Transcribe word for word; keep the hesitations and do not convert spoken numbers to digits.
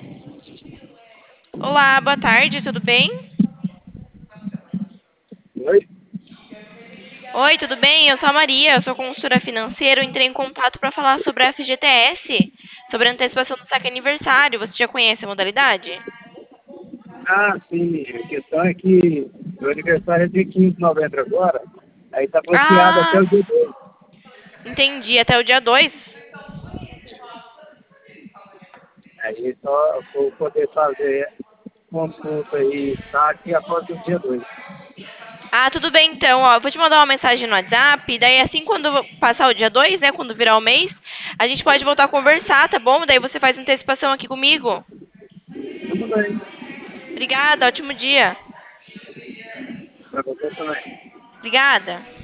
Olá, boa tarde, tudo bem? Oi? Oi, tudo bem? Eu sou a Maria, eu sou consultora financeira. Eu entrei em contato para falar sobre a F G T S, sobre a antecipação do saque aniversário. Você já conhece a modalidade? Ah, sim. A questão é que meu aniversário é dia quinze de novembro agora, aí tá bloqueado até Ah, o dia dois. entendi, até o dia dois. Aí só vou poder fazer consulta e saque após o dia dois. Ah, tudo bem então, ó, eu vou te mandar uma mensagem no WhatsApp, daí assim quando passar o dia dois, né, quando virar o mês, a gente pode voltar a conversar, tá bom? Daí você faz antecipação aqui comigo. Tudo bem. Obrigada, ótimo dia. Pra você também. Obrigada.